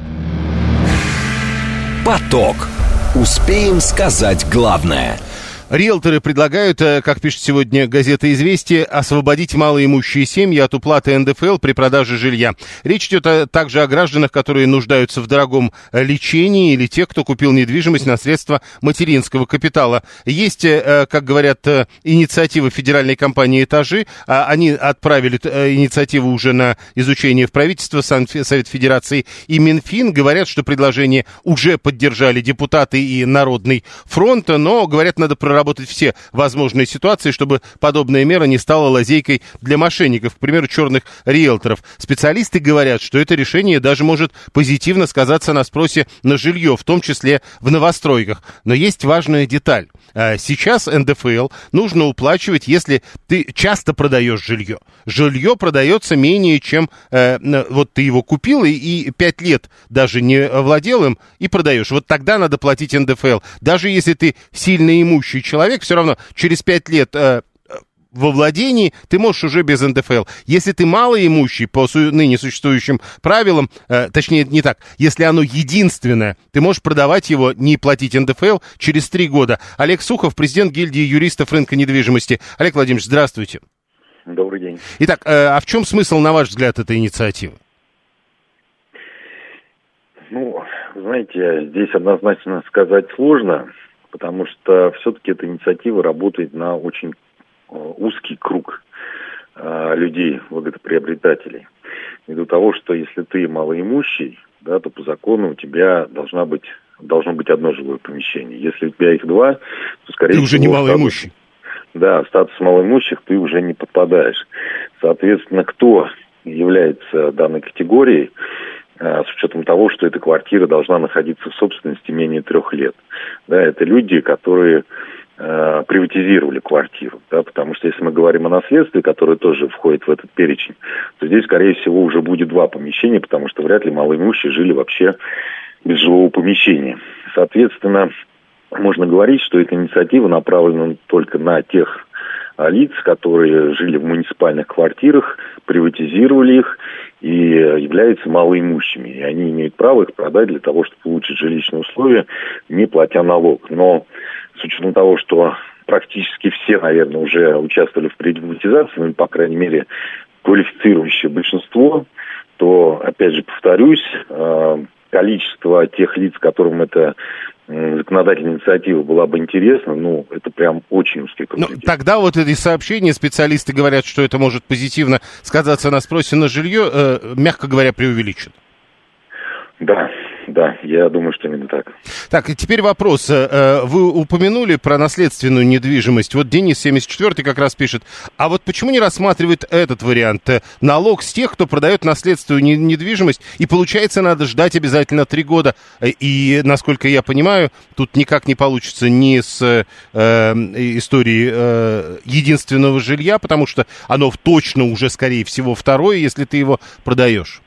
Поток. Успеем сказать главное. Риэлторы предлагают, как пишет сегодня газета «Известия», освободить малоимущие семьи от уплаты эн дэ эф эл при продаже жилья. Речь идет также о гражданах, которые нуждаются в дорогом лечении, или тех, кто купил недвижимость на средства материнского капитала. Есть, как говорят, инициатива федеральной компании «Этажи». Они отправили инициативу уже на изучение в правительство, Совет Федерации и Минфин. Говорят, что предложение уже поддержали депутаты и Народный фронт, но, говорят, надо проработать работать все возможные ситуации, чтобы подобная мера не стала лазейкой для мошенников, к примеру, черных риэлторов. Специалисты говорят, что это решение даже может позитивно сказаться на спросе на жилье, в том числе в новостройках. Но есть важная деталь. Сейчас эн дэ эф эл нужно уплачивать, если ты часто продаешь жилье. Жилье продается менее, чем э, вот ты его купил и, и пять лет даже не владел им и продаешь. Вот тогда надо платить эн дэ эф эл. Даже если ты сильно имущий человек, все равно через пять лет э, во владении ты можешь уже без эн дэ эф эл. Если ты малоимущий по су- ныне существующим правилам, э, точнее не так, если оно единственное, ты можешь продавать его, не платить эн дэ эф эл через три года. Олег Сухов, президент гильдии юристов рынка недвижимости. Олег Владимирович, здравствуйте. Добрый день. Итак, э, а в чем смысл, на ваш взгляд, этой инициативы? Ну, знаете, здесь однозначно сказать сложно, потому что все-таки эта инициатива работает на очень узкий круг э, людей, выгодоприобретателей. Ввиду того, что если ты малоимущий, да, то по закону у тебя должна быть, должно быть одно жилое помещение. Если у тебя их два, то, скорее ты всего... уже не малоимущий. Да, в статус малоимущих ты уже не подпадаешь. Соответственно, кто является данной категорией, с учетом того, что эта квартира должна находиться в собственности менее трех лет. Да, это люди, которые э, приватизировали квартиру, да, потому что если мы говорим о наследстве, которое тоже входит в этот перечень, то здесь, скорее всего, уже будет два помещения, потому что вряд ли малоимущие жили вообще без жилого помещения. Соответственно, можно говорить, что эта инициатива направлена только на тех лиц, которые жили в муниципальных квартирах, приватизировали их и являются малоимущими. И они имеют право их продать для того, чтобы улучшить жилищные условия, не платя налог. Но с учетом того, что практически все, наверное, уже участвовали в приватизации, ну, по крайней мере, квалифицирующее большинство, то, опять же, повторюсь, количество тех лиц, которым эта законодательная инициатива была бы интересна, ну, это прям очень узкий круг. Ну, тогда вот эти сообщения, специалисты говорят, что это может позитивно сказаться на спросе на жилье, э, мягко говоря, преувеличено. Да, да, я думаю, что именно так. Так, и теперь вопрос. Вы упомянули про наследственную недвижимость. Вот Денис семьдесят четвёртый как раз пишет. А вот почему не рассматривает этот вариант? Налог с тех, кто продает наследственную недвижимость, и получается, надо ждать обязательно три года. И, насколько я понимаю, тут никак не получится ни с э, историей э, единственного жилья, потому что оно точно уже, скорее всего, второе, если ты его продаешь.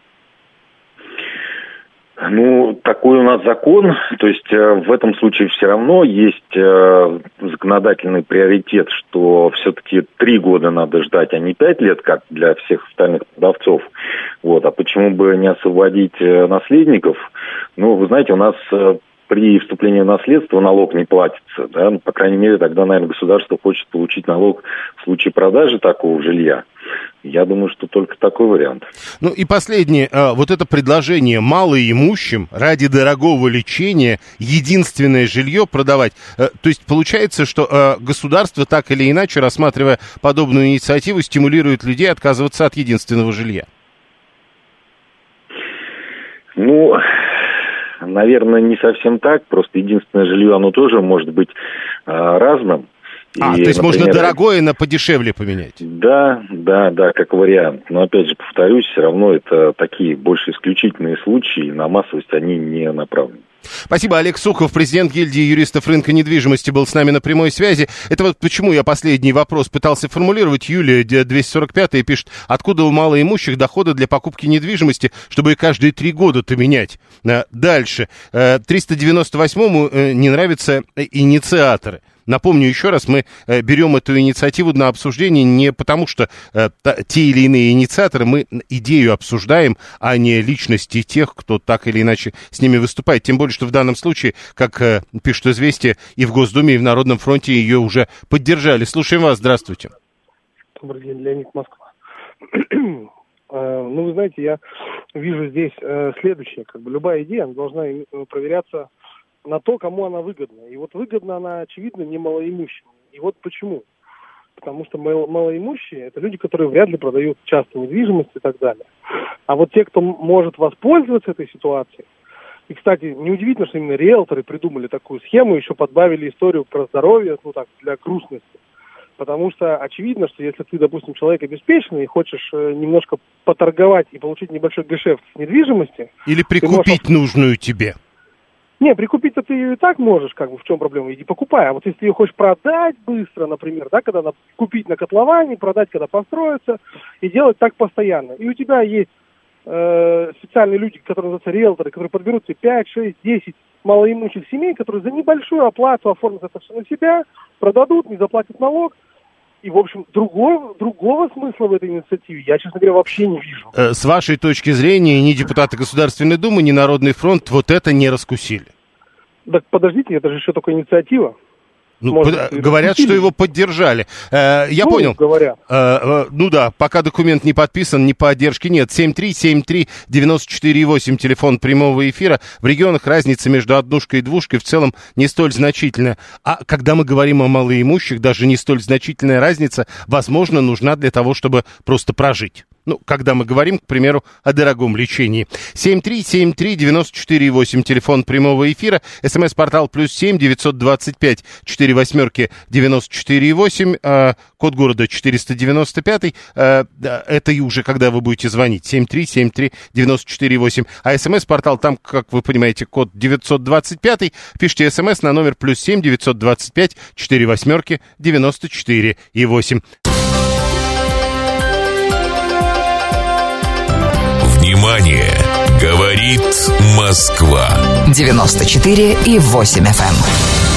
Ну, такой у нас закон, то есть э, в этом случае все равно есть э, законодательный приоритет, что все-таки три года надо ждать, а не пять лет, как для всех остальных продавцов. Вот, а почему бы не освободить э, наследников? Ну, вы знаете, у нас э, при вступлении в наследство налог не платится, да, ну, по крайней мере, тогда, наверное, государство хочет получить налог в случае продажи такого жилья. Я думаю, что только такой вариант. Ну и последнее, вот это предложение малоимущим ради дорогого лечения единственное жилье продавать. То есть получается, что государство так или иначе, рассматривая подобную инициативу, стимулирует людей отказываться от единственного жилья. Ну, наверное, не совсем так. Просто единственное жилье, оно тоже может быть разным. А, и, то есть например, можно дорогое на подешевле поменять? Да, да, да, как вариант. Но опять же, повторюсь, все равно это такие больше исключительные случаи, на массовость они не направлены. Спасибо. Олег Сухов, президент гильдии юристов рынка недвижимости, был с нами на прямой связи. Это вот почему я последний вопрос пытался формулировать. Юлия, двести сорок пятая, пишет, откуда у малоимущих доходы для покупки недвижимости, чтобы каждые три года-то менять? Дальше. триста девяносто восьмому не нравятся инициаторы. Напомню еще раз, мы э, берем эту инициативу на обсуждение не потому, что э, та, те или иные инициаторы, мы идею обсуждаем, а не личности тех, кто так или иначе с ними выступает. Тем более, что в данном случае, как э, пишут «Известия», и в Госдуме, и в Народном фронте ее уже поддержали. Слушаем вас, здравствуйте. Добрый день, Леонид, Москва. Ну, вы знаете, я вижу здесь следующее. Как бы любая идея должна проверяться на то, кому она выгодна. И вот выгодна она, очевидно, не малоимущим. И вот почему. Потому что мал- малоимущие – это люди, которые вряд ли продают часто недвижимость и так далее. А вот те, кто может воспользоваться этой ситуацией, и, кстати, неудивительно, что именно риэлторы придумали такую схему, еще подбавили историю про здоровье, ну так, для грустности. Потому что очевидно, что если ты, допустим, человек обеспеченный и хочешь э, немножко поторговать и получить небольшой гешефт с недвижимости… Или прикупить можешь... нужную тебе. Не, прикупить-то ты ее и так можешь, как бы, в чем проблема, иди покупай. А вот если ее хочешь продать быстро, например, да, когда надо купить на котловане, продать, когда построится, и делать так постоянно. И у тебя есть э, специальные люди, которые называются риэлторы, которые подберут тебе пять, шесть, десять малоимущих семей, которые за небольшую оплату оформят это все на себя, продадут, не заплатят налог. И, в общем, другого, другого смысла в этой инициативе я, честно говоря, вообще не вижу. С вашей точки зрения, ни депутаты Государственной Думы, ни Народный фронт вот это не раскусили? Так подождите, это же еще только инициатива. Ну, под, говорят, что его поддержали. Э, я ну, понял. Говорят. Э, э, ну да, пока документ не подписан, ни поддержки нет. семь три семь три девять четыре восемь, телефон прямого эфира. В регионах разница между однушкой и двушкой в целом не столь значительная. А когда мы говорим о малоимущих, даже не столь значительная разница, возможно, нужна для того, чтобы просто прожить. Ну, когда мы говорим, к примеру, о дорогом лечении. семь три семь три девять четыре восемь, телефон прямого эфира, смс-портал плюс семь девятьсот двадцать пять четыре восьмерки девяносто четыре восемь, э, код города четыреста девяносто пять, э, это и уже когда вы будете звонить, семь три семь три девять четыре восемь, а смс-портал там, как вы понимаете, код девятьсот двадцать пять, пишите смс на номер плюс семь девятьсот двадцать пять четыре восьмерки девяносто четыре восемь. Внимание! Говорит Москва. девяносто четыре и восемь эф эм.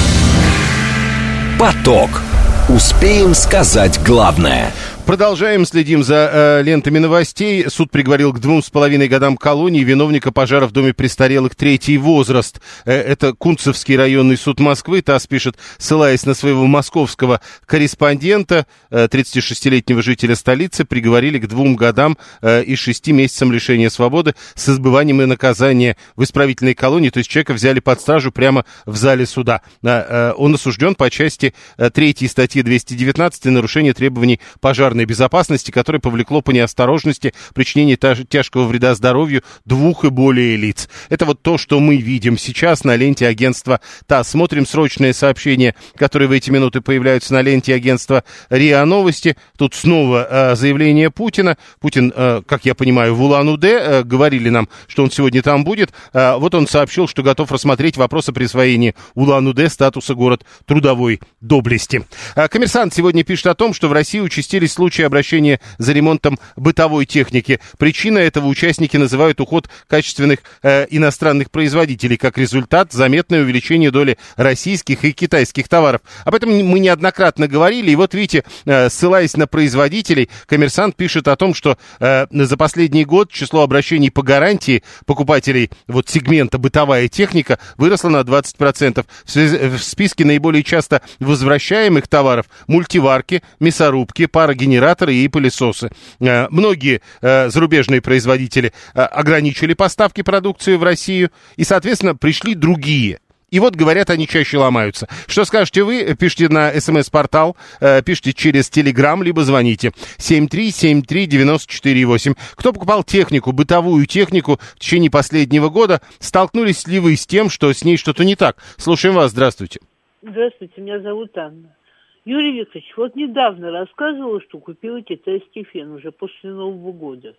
Поток. Успеем сказать главное. Продолжаем, следим за э, лентами новостей. Суд приговорил к двум с половиной годам колонии виновника пожара в доме престарелых «Третий возраст». Э, это Кунцевский районный суд Москвы. ТАСС пишет, ссылаясь на своего московского корреспондента, э, тридцатишестилетнего жителя столицы, приговорили к двум годам э, и шести месяцам лишения свободы с избыванием и наказания в исправительной колонии. То есть человека взяли под стражу прямо в зале суда. Э, э, он осужден по части э, третьей статьи двести девятнадцать нарушение требований пожарной безопасности, которое повлекло по неосторожности причинение тяжкого вреда здоровью двух и более лиц. Это вот то, что мы видим сейчас на ленте агентства ТАСС. Смотрим срочные сообщения, которые в эти минуты появляются на ленте агентства РИА Новости. Тут снова э, заявление Путина. Путин, э, как я понимаю, в Улан-Удэ. Э, говорили нам, что он сегодня там будет. Э, вот он сообщил, что готов рассмотреть вопрос о присвоении Улан-Удэ статуса город трудовой доблести. Э, Коммерсант сегодня пишет о том, что в России участились случаи обращения за ремонтом бытовой техники. Причина этого участники называют уход качественных э, иностранных производителей. Как результат, заметное увеличение доли российских и китайских товаров. Об этом мы неоднократно говорили. И вот видите, э, ссылаясь на производителей, Коммерсант пишет о том, что э, за последний год число обращений по гарантии покупателей вот сегмента бытовая техника выросло на двадцать процентов. В, в списке наиболее часто возвращаемых товаров мультиварки, мясорубки, парогенераторы и пылесосы. Э, многие э, зарубежные производители э, ограничили поставки продукции в Россию, и, соответственно, пришли другие. И вот, говорят, они чаще ломаются. Что скажете вы? Пишите на смс-портал, э, пишите через Телеграм, либо звоните семь три семь три девять четыре восемь. Кто покупал технику, бытовую технику в течение последнего года? Столкнулись ли вы с тем, что с ней что-то не так? Слушаем вас. Здравствуйте. Здравствуйте, меня зовут Анна. Юрий Викторович, вот недавно рассказывала, что купила китайский фен уже после Нового года.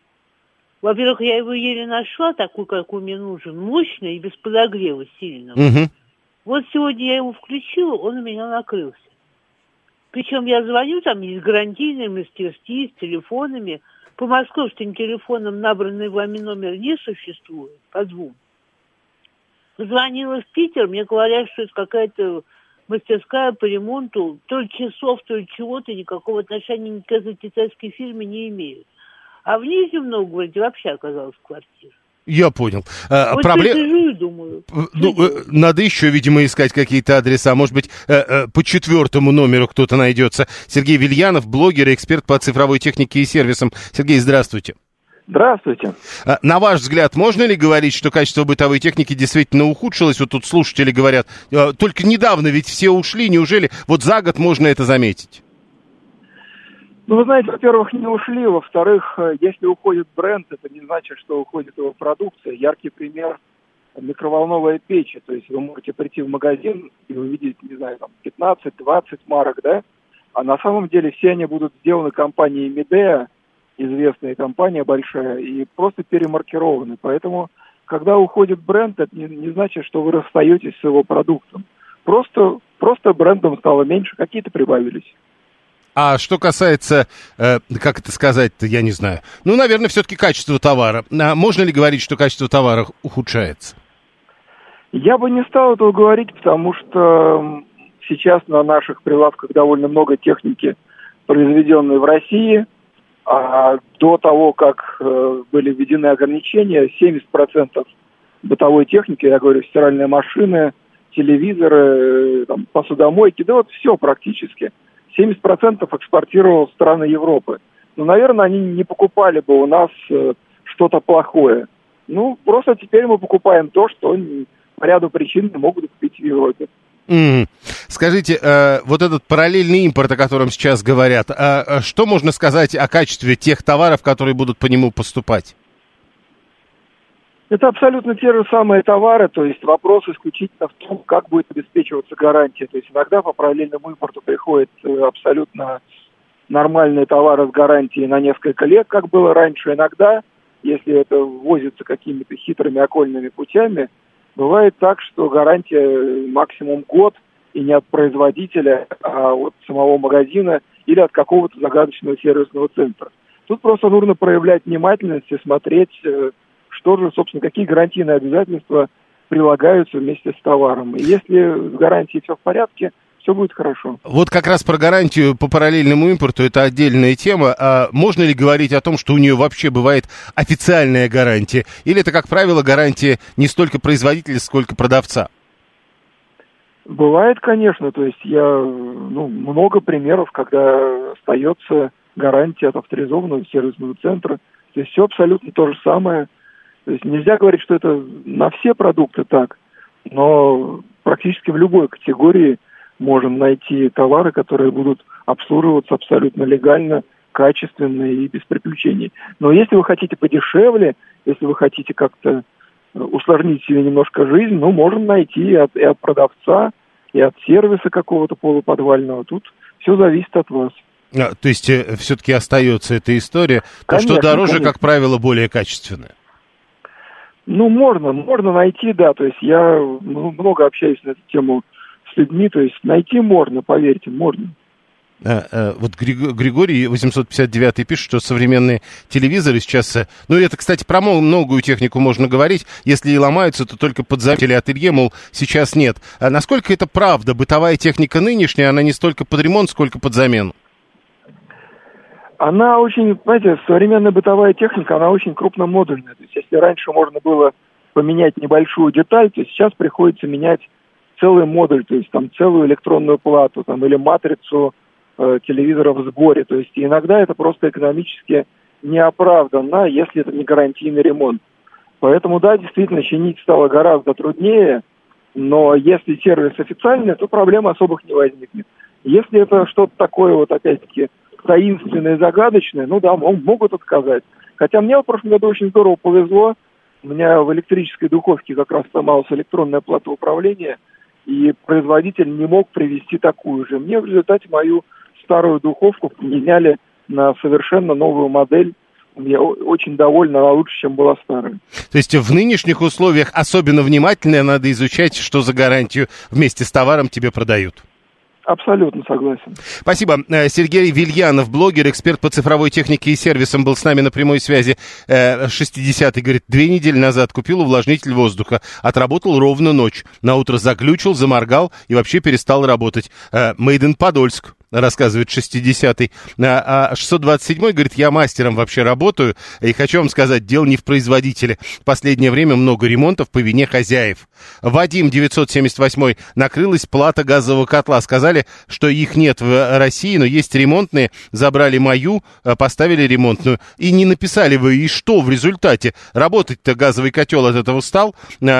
Во-первых, я его еле нашла, такой, какой мне нужен, мощный и без подогрева сильного. Угу. Вот сегодня я его включила, он у меня накрылся. Причем я звоню, там есть гарантийные мастерские с телефонами. По московским телефонам набранный вами номер не существует, по двум. Позвонила в Питер, мне говорят, что это какая-то мастерская по ремонту, то ли часов, то ли чего-то, никакого отношения ни к этой китайской фирме не имеют. А в Нижнем Новгороде вообще оказалась квартира. Я понял. А, вот проблем... я сижу и думаю. Ну, надо еще, видимо, искать какие-то адреса. Может быть, по четвертому номеру кто-то найдется. Сергей Вильянов, блогер и эксперт по цифровой технике и сервисам. Сергей, здравствуйте. Здравствуйте. На ваш взгляд, можно ли говорить, что качество бытовой техники действительно ухудшилось? Вот тут слушатели говорят, только недавно ведь все ушли, неужели вот за год можно это заметить? Ну, вы знаете, во-первых, не ушли, во-вторых, если уходит бренд, это не значит, что уходит его продукция. Яркий пример – микроволновая печь. То есть вы можете прийти в магазин и увидеть, не знаю, там пятнадцать-двадцать марок, да? А на самом деле все они будут сделаны компанией Midea, известная компания большая, и просто перемаркированы. Поэтому, когда уходит бренд, это не, не значит, что вы расстаетесь с его продуктом. Просто, просто брендом стало меньше, какие-то прибавились. А что касается, э, как это сказать-то, я не знаю. Ну, наверное, все-таки качество товара. А можно ли говорить, что качество товара ухудшается? Я бы не стал этого говорить, потому что сейчас на наших прилавках довольно много техники, произведенной в России. А до того, как э, были введены ограничения, семьдесят процентов бытовой техники, я говорю, стиральные машины, телевизоры, э, там, посудомойки, да вот все практически, семьдесят процентов экспортировал в страны Европы. Ну, наверное, они не покупали бы у нас э, что-то плохое. Ну, просто теперь мы покупаем то, что по ряду причин не могут купить в Европе. Mm. Скажите, э, вот этот параллельный импорт, о котором сейчас говорят, э, что можно сказать о качестве тех товаров, которые будут по нему поступать? Это абсолютно те же самые товары, то есть вопрос исключительно в том, как будет обеспечиваться гарантия. То есть иногда по параллельному импорту приходят абсолютно нормальные товары с гарантией на несколько лет, как было раньше. Иногда, если это ввозится какими-то хитрыми окольными путями, бывает так, что гарантия максимум год, и не от производителя, а от самого магазина или от какого-то загадочного сервисного центра. Тут просто нужно проявлять внимательность и смотреть, что же, собственно, какие гарантийные обязательства прилагаются вместе с товаром. И если с гарантией все в порядке, все будет хорошо. Вот как раз про гарантию по параллельному импорту, это отдельная тема. А можно ли говорить о том, что у нее вообще бывает официальная гарантия? Или это, как правило, гарантия не столько производителя, сколько продавца? Бывает, конечно. То есть я, ну, много примеров, когда остается гарантия от авторизованного сервисного центра. То есть все абсолютно то же самое. То есть нельзя говорить, что это на все продукты так, но практически в любой категории можем найти товары, которые будут обслуживаться абсолютно легально, качественно и без приключений. Но если вы хотите подешевле, если вы хотите как-то усложнить себе немножко жизнь, ну, можем найти и от, и от продавца, и от сервиса какого-то полуподвального. Тут все зависит от вас. А, то есть э, все-таки остается эта история. То, конечно, что дороже, конечно. как правило, более качественное. Ну, можно, можно найти, да. То есть я ну, много общаюсь на эту тему с людьми. То есть найти можно, поверьте, можно. А, а, вот Григорий восемьсот пятьдесят девятый пишет, что современные телевизоры сейчас... Ну, это, кстати, про многую технику можно говорить. Если и ломаются, то только под замену или ателье, мол, сейчас нет. А насколько это правда? Бытовая техника нынешняя, она не столько под ремонт, сколько под замену? Она очень, знаете, современная бытовая техника, она очень крупномодульная. То есть если раньше можно было поменять небольшую деталь, то сейчас приходится менять целый модуль, то есть там целую электронную плату там, или матрицу э, телевизора в сборе. То есть иногда это просто экономически неоправданно, если это не гарантийный ремонт. Поэтому, да, действительно, чинить стало гораздо труднее, но если сервис официальный, то проблем особых не возникнет. Если это что-то такое, вот опять-таки, таинственное и загадочное, ну да, могут отказать. Хотя мне в прошлом году очень здорово повезло. У меня в электрической духовке как раз сломалась электронная плата управления, и производитель не мог привезти такую же. Мне в результате мою старую духовку поменяли на совершенно новую модель. Я очень довольна, она лучше, чем была старая. То есть в нынешних условиях особенно внимательно надо изучать, что за гарантию вместе с товаром тебе продают. Абсолютно согласен. Спасибо. Сергей Вильянов, блогер, эксперт по цифровой технике и сервисам, был с нами на прямой связи. шестидесятый, говорит, две недели назад купил увлажнитель воздуха, отработал ровно ночь. Наутро заглючил, заморгал и вообще перестал работать. Made in Подольск, рассказывает шестидесятый. А шестьсот двадцать седьмой, говорит, я мастером вообще работаю, и хочу вам сказать, дело не в производителе. В последнее время много ремонтов по вине хозяев. Вадим, девятьсот семьдесят восьмой, накрылась плата газового котла. Сказали, что их нет в России, но есть ремонтные. Забрали мою, поставили ремонтную. И не написали вы, и что в результате? Работать-то газовый котел от этого стал.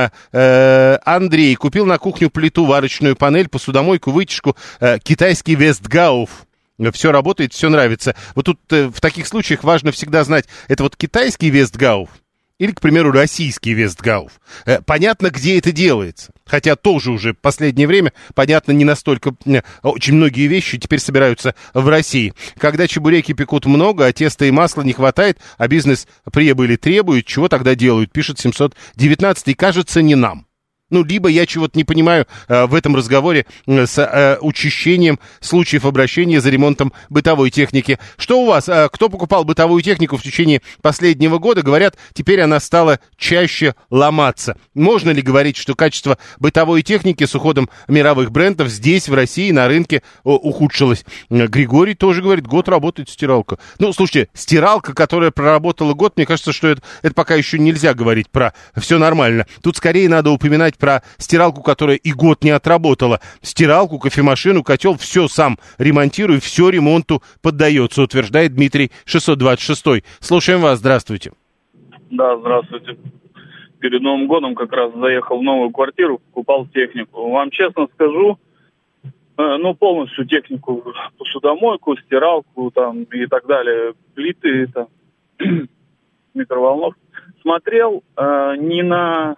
Андрей, купил на кухню плиту, варочную панель, посудомойку, вытяжку, китайский Вестгауф. Все работает, все нравится. Вот тут в таких случаях важно всегда знать, это вот китайский Вестгауф или, к примеру, российский Вестгауф. Понятно, где это делается. Хотя тоже уже в последнее время, понятно, не настолько... Очень многие вещи теперь собираются в России. Когда чебуреки пекут много, а теста и масла не хватает, а бизнес прибыли требует, чего тогда делают, пишет семьсот девятнадцатый. Кажется, не нам. Ну, либо я чего-то не понимаю э, в этом разговоре э, с э, учащением случаев обращения за ремонтом бытовой техники. Что у вас? Э, кто покупал бытовую технику в течение последнего года? Говорят, теперь она стала чаще ломаться. Можно ли говорить, что качество бытовой техники с уходом мировых брендов здесь, в России, на рынке о, ухудшилось? Григорий тоже говорит, год работает стиралка. Ну, слушайте, стиралка, которая проработала год, мне кажется, что это, это пока еще нельзя говорить про все нормально. Тут скорее надо упоминать про стиралку, которая и год не отработала. Стиралку, кофемашину, котел, все сам ремонтирую, все ремонту поддается, утверждает Дмитрий шестьсот двадцать шестой. Слушаем вас, здравствуйте. Да, здравствуйте. Перед Новым годом как раз заехал в новую квартиру, покупал технику. Вам честно скажу, ну, полностью технику, посудомойку, стиралку там и так далее, плиты, там, микроволновки. Смотрел э, не на,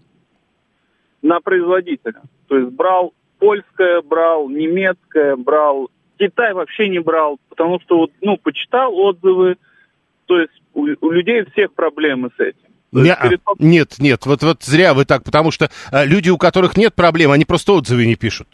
на производителя. То есть брал польское, брал немецкое, брал... Китай вообще не брал, потому что, вот, ну, почитал отзывы. То есть у, у людей всех проблемы с этим. Не, перед... Нет, нет, вот, вот зря вы так, потому что а, люди, у которых нет проблем, они просто отзывы не пишут.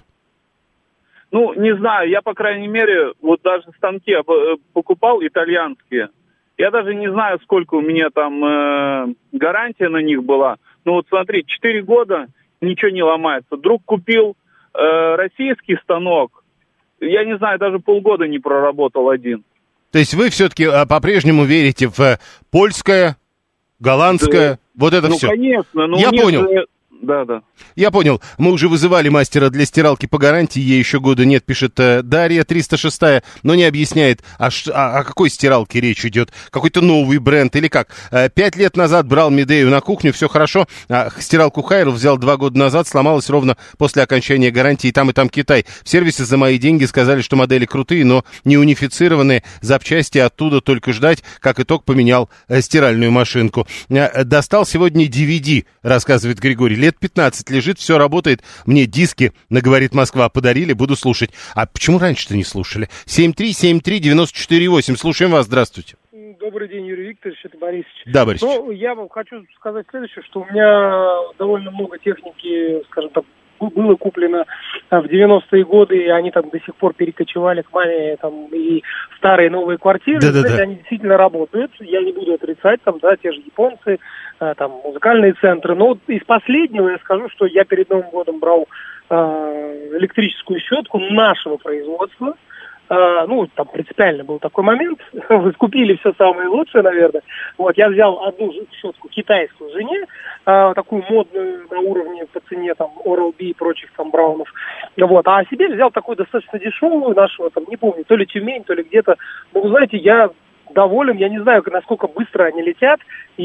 Ну, не знаю, я, по крайней мере, вот даже станки покупал итальянские. Я даже не знаю, сколько у меня там э, гарантия на них была. Ну вот смотри, четыре года ничего не ломается. Друг купил э, российский станок, я не знаю, даже полгода не проработал один. То есть вы все-таки а, по-прежнему верите в а, польское, голландское, да. Вот это ну, все? Ну, конечно. Но я понял. Же... Да, да. Я понял. Мы уже вызывали мастера для стиралки по гарантии. Ей еще года нет, пишет э, Дарья триста шесть, но не объясняет, а ш, а, о какой стиралке речь идет. Какой-то новый бренд или как. Э, пять лет назад брал Медею на кухню, все хорошо. А стиралку Хайрл взял два года назад, сломалась ровно после окончания гарантии. И там, и там Китай. В сервисе за мои деньги сказали, что модели крутые, но не унифицированные. Запчасти оттуда только ждать. Как итог, поменял э, стиральную машинку. Э, достал сегодня ди ви ди, рассказывает Григорий. Лет пятнадцать лежит, все работает. Мне диски, говорит Москва, подарили, буду слушать. А почему раньше-то не слушали? семь три семь три девять четыре восемь. Слушаем вас, здравствуйте. Добрый день, Юрий Викторович, это Борисович. Да, Борисович. Ну, я вам хочу сказать следующее, что у меня довольно много техники, скажем так, было куплено в девяностые годы, и они там до сих пор перекочевали к маме, там, и старые новые квартиры, да, да, кстати, да. Они действительно работают, я не буду отрицать, там, да, те же японцы, там, музыкальные центры, но вот из последнего я скажу, что я перед Новым годом брал э, электрическую щетку нашего производства. Uh, ну, там принципиально был такой момент. Вы скупили все самое лучшее, наверное. Вот, я взял одну щетку китайскую жене, uh, такую модную на уровне по цене там Oral-B и прочих там браунов. Вот, а себе взял такую достаточно дешевую нашего, там, не помню, то ли Тюмень, то ли где-то. Ну, вы знаете, я доволен, я не знаю, насколько быстро они летят,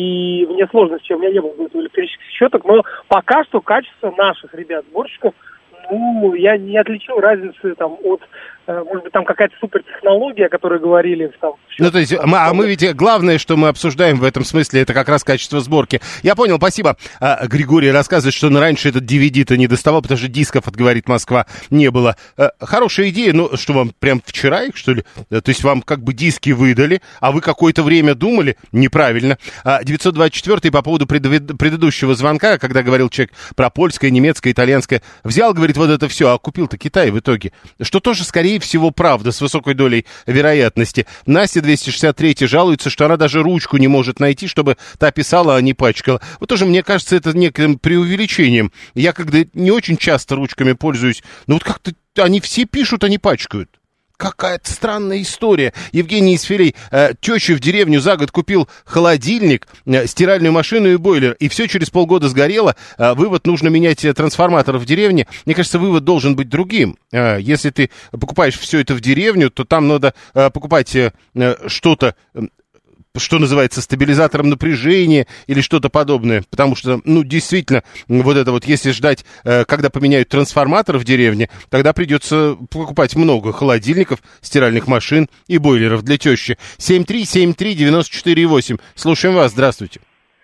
и мне сложно, с чем у меня не было электрических щеток, но пока что качество наших ребят-сборщиков, ну, я не отличил разницы там от, может быть, там какая-то супертехнология, о которой говорили. Там, ну, то есть, мы, а мы ведь, главное, что мы обсуждаем в этом смысле, это как раз качество сборки. Я понял, спасибо. А, Григорий рассказывает, что раньше этот ди ви ди-то не доставал, потому что дисков, от говорит Москва, не было. А, хорошая идея, ну, что вам прям вчера их, что ли? То есть, вам как бы диски выдали, а вы какое-то время думали? Неправильно. А, девятьсот двадцать четыре по поводу пред, предыдущего звонка, когда говорил человек про польское, немецкое, итальянское, взял, говорит, вот это все, а купил-то Китай в итоге. Что тоже, скорее всего, правда, с высокой долей вероятности. Настя двести шестьдесят три жалуется, что она даже ручку не может найти, чтобы та писала, а не пачкала. Вот тоже, мне кажется, это неким преувеличением. Я когда не очень часто ручками пользуюсь, но вот как-то они все пишут, а не пачкают. Какая-то странная история. Евгений из Филей, э, теща в деревню за год купил холодильник, э, стиральную машину и бойлер, и все через полгода сгорело. Э, вывод, нужно менять трансформатор в деревне. Мне кажется, вывод должен быть другим. Э, если ты покупаешь все это в деревню, то там надо э, покупать э, что-то, э, что называется, стабилизатором напряжения или что-то подобное. Потому что, ну, действительно, вот это вот, если ждать, э, когда поменяют трансформатор в деревне, тогда придется покупать много холодильников, стиральных машин и бойлеров для тещи. семь три семь три девять четыре восемь. Слушаем вас. Здравствуйте.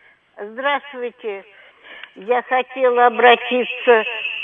Здравствуйте. Я хотела обратиться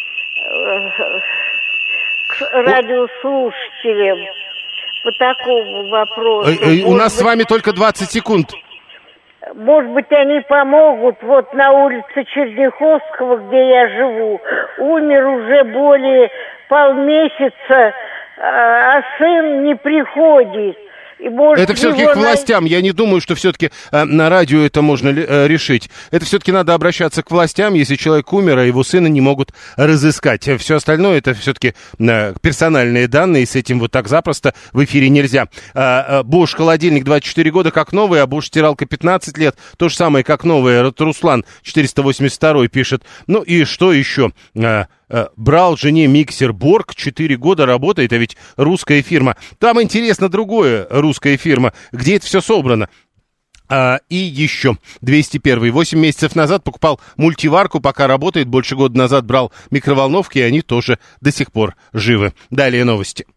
к радиослушателям по такому вопросу. У нас быть, с вами только двадцать секунд. Может быть, они помогут. Вот на улице Черняховского, где я живу, умер уже более полмесяца, а сын не приходит. И, может, это все-таки к властям. Я не думаю, что все-таки э, на радио это можно э, решить. Это все-таки надо обращаться к властям, если человек умер, а его сына не могут разыскать. Все остальное это все-таки э, персональные данные, и с этим вот так запросто в эфире нельзя. Э, э, Bosch холодильник двадцать четыре года как новый, а Bosch стиралка пятнадцать лет. То же самое, как новая. Руслан четыреста восемьдесят два пишет. Ну и что еще? Э, брал жене миксер Борг, четыре года работает, а ведь русская фирма. Там интересно другое, русская фирма, где это все собрано. А, и еще двести первый. восемь месяцев назад покупал мультиварку, пока работает. Больше года назад брал микроволновки, и они тоже до сих пор живы. Далее новости.